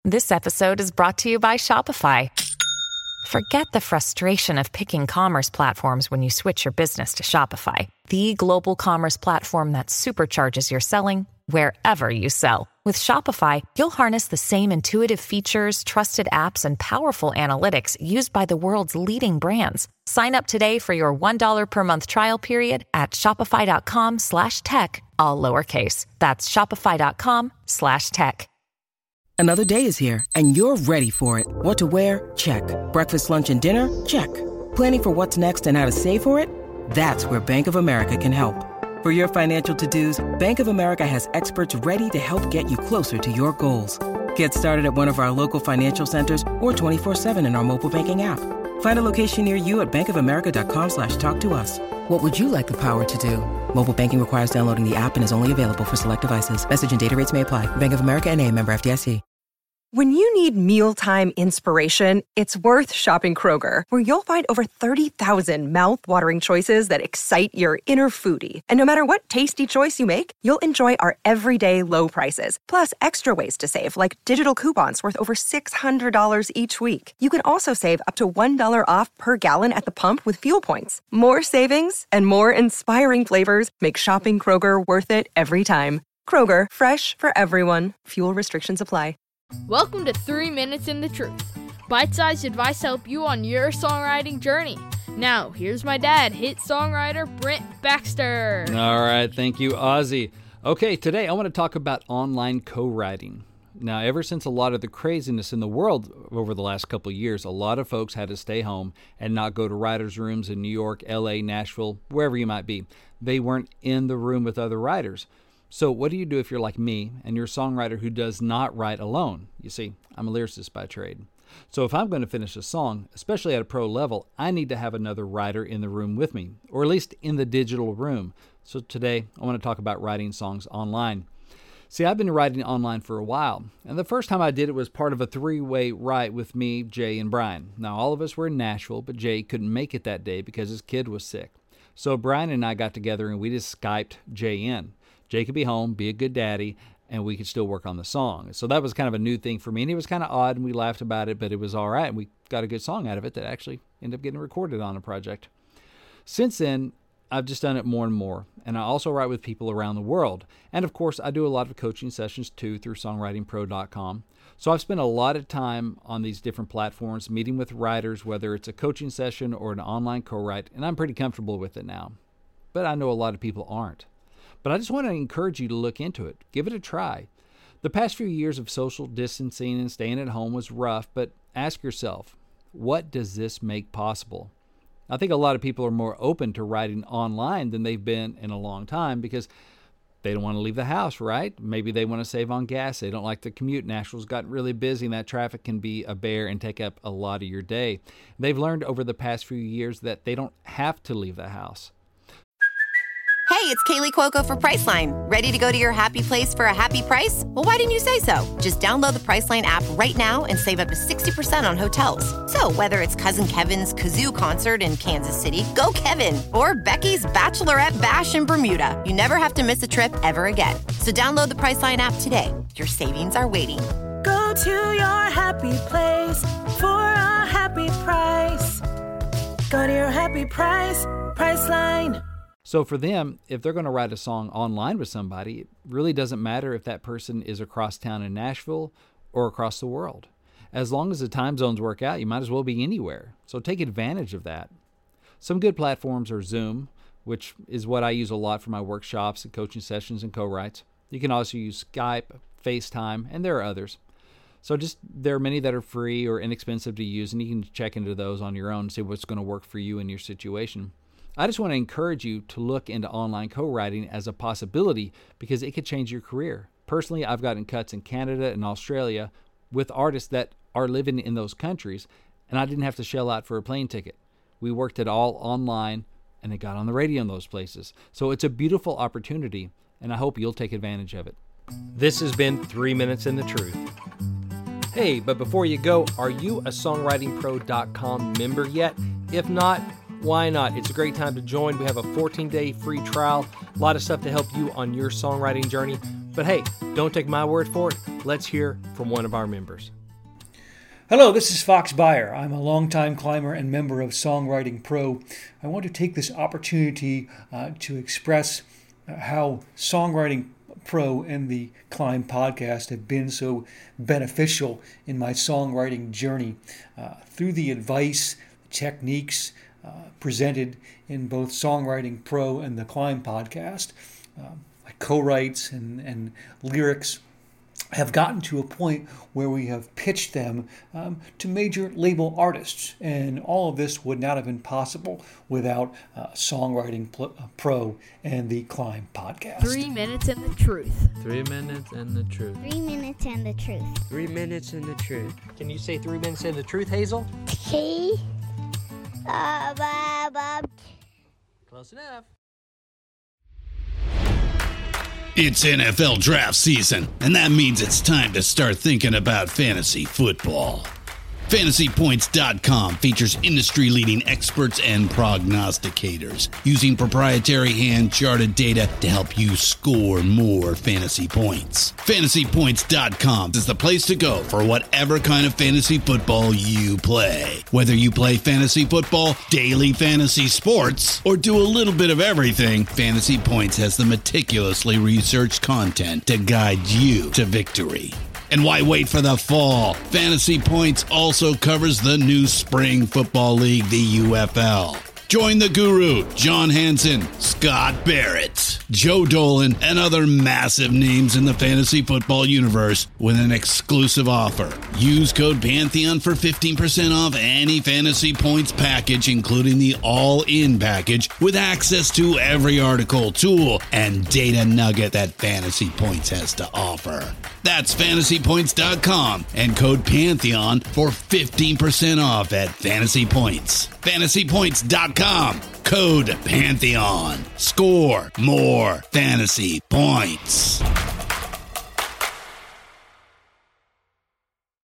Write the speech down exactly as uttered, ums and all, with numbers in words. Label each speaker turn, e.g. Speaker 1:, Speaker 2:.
Speaker 1: This episode is brought to you by Shopify. Forget the frustration of picking commerce platforms when you switch your business to Shopify, the global commerce platform that supercharges your selling wherever you sell. With Shopify, you'll harness the same intuitive features, trusted apps, and powerful analytics used by the world's leading brands. Sign up today for your one dollar per month trial period at shopify.com slash tech, all lowercase. That's shopify.com slash tech.
Speaker 2: Another day is here, and you're ready for it. What to wear? Check. Breakfast, lunch, and dinner? Check. Planning for what's next and how to save for it? That's where Bank of America can help. For your financial to-dos, Bank of America has experts ready to help get you closer to your goals. Get started at one of our local financial centers or twenty-four seven in our mobile banking app. Find a location near you at bankofamerica.com slash talk to us. What would you like the power to do? Mobile banking requires downloading the app and is only available for select devices. Message and data rates may apply. Bank of America N A, member F D I C.
Speaker 3: When you need mealtime inspiration, it's worth shopping Kroger, where you'll find over thirty thousand mouth-watering choices that excite your inner foodie. And no matter what tasty choice you make, you'll enjoy our everyday low prices, plus extra ways to save, like digital coupons worth over six hundred dollars each week. You can also save up to one dollar off per gallon at the pump with fuel points. More savings and more inspiring flavors make shopping Kroger worth it every time. Kroger, fresh for everyone. Fuel restrictions apply.
Speaker 4: Welcome to Three Minutes in the Truth. Bite-sized advice to help you on your songwriting journey. Now, here's my dad, hit songwriter Brent Baxter.
Speaker 5: All right, thank you, Ozzy. Okay, today I want to talk about online co-writing. Now, ever since a lot of the craziness in the world over the last couple of years, a lot of folks had to stay home and not go to writers' rooms in New York, L A, Nashville, wherever you might be. They weren't in the room with other writers. So what do you do if you're like me and you're a songwriter who does not write alone? You see, I'm a lyricist by trade. So if I'm going to finish a song, especially at a pro level, I need to have another writer in the room with me, or at least in the digital room. So today I want to talk about writing songs online. See, I've been writing online for a while, and the first time I did it was part of a three-way write with me, Jay, and Brian. Now, all of us were in Nashville, but Jay couldn't make it that day because his kid was sick. So Brian and I got together and we just Skyped Jay in. Jay could be home, be a good daddy, and we could still work on the song. So that was kind of a new thing for me, and it was kind of odd, and we laughed about it, but it was all right, and we got a good song out of it that actually ended up getting recorded on a project. Since then, I've just done it more and more, and I also write with people around the world. And of course, I do a lot of coaching sessions too through songwriting pro dot com. So I've spent a lot of time on these different platforms, meeting with writers, whether it's a coaching session or an online co-write, and I'm pretty comfortable with it now. But I know a lot of people aren't. But I just want to encourage you to look into it. Give it a try. The past few years of social distancing and staying at home was rough, but ask yourself, what does this make possible? I think a lot of people are more open to writing online than they've been in a long time because they don't want to leave the house, right? Maybe they want to save on gas. They don't like the commute. Nashville's gotten really busy, and that traffic can be a bear and take up a lot of your day. They've learned over the past few years that they don't have to leave the house.
Speaker 6: Hey, it's Kaylee Cuoco for Priceline. Ready to go to your happy place for a happy price? Well, why didn't you say so? Just download the Priceline app right now and save up to sixty percent on hotels. So whether it's Cousin Kevin's Kazoo Concert in Kansas City, go Kevin, or Becky's Bachelorette Bash in Bermuda, you never have to miss a trip ever again. So download the Priceline app today. Your savings are waiting.
Speaker 7: Go to your happy place for a happy price. Go to your happy price, Priceline.
Speaker 5: So for them, if they're going to write a song online with somebody, it really doesn't matter if that person is across town in Nashville or across the world. As long as the time zones work out, you might as well be anywhere. So take advantage of that. Some good platforms are Zoom, which is what I use a lot for my workshops and coaching sessions and co-writes. You can also use Skype, FaceTime, and there are others. So just there are many that are free or inexpensive to use, and you can check into those on your own and see what's going to work for you in your situation. I just want to encourage you to look into online co-writing as a possibility because it could change your career. Personally, I've gotten cuts in Canada and Australia with artists that are living in those countries, and I didn't have to shell out for a plane ticket. We worked it all online, and it got on the radio in those places. So it's a beautiful opportunity, and I hope you'll take advantage of it.
Speaker 8: This has been Three Minutes in the Truth. Hey, but before you go, are you a songwriting pro dot com member yet? If not, why not? It's a great time to join. We have a fourteen-day free trial, a lot of stuff to help you on your songwriting journey. But hey, don't take my word for it. Let's hear from one of our members.
Speaker 9: Hello, this is Fox Beyer. I'm a longtime climber and member of Songwriting Pro. I want to take this opportunity uh, to express uh, how Songwriting Pro and the Climb podcast have been so beneficial in my songwriting journey. Uh, through the advice, techniques uh, presented in both Songwriting Pro and the Climb podcast, uh, my co-writes and, and lyrics have gotten to a point where we have pitched them um, to major label artists. And all of this would not have been possible without uh, Songwriting Pro and the Climb podcast.
Speaker 4: Three minutes and the truth.
Speaker 10: Three minutes and the truth.
Speaker 11: Three minutes and the truth.
Speaker 10: Three minutes and the truth.
Speaker 8: Can you say three minutes and the truth, Hazel?
Speaker 11: T. Uh, ba, ba.
Speaker 8: Close enough.
Speaker 12: It's N F L draft season, and that means it's time to start thinking about fantasy football. Fantasy Points dot com features industry-leading experts and prognosticators using proprietary hand-charted data to help you score more fantasy points. Fantasy Points dot com is the place to go for whatever kind of fantasy football you play. Whether you play fantasy football, daily fantasy sports, or do a little bit of everything, Fantasy Points has the meticulously researched content to guide you to victory. And why wait for the fall? Fantasy Points also covers the new spring football league, the U F L. Join the guru, John Hansen, Scott Barrett, Joe Dolan, and other massive names in the fantasy football universe with an exclusive offer. Use code Pantheon for fifteen percent off any Fantasy Points package, including the all-in package, with access to every article, tool, and data nugget that Fantasy Points has to offer. That's Fantasy Points dot com and code Pantheon for fifteen percent off at Fantasy Points. Fantasy Points dot com, code Pantheon. Score more fantasy points.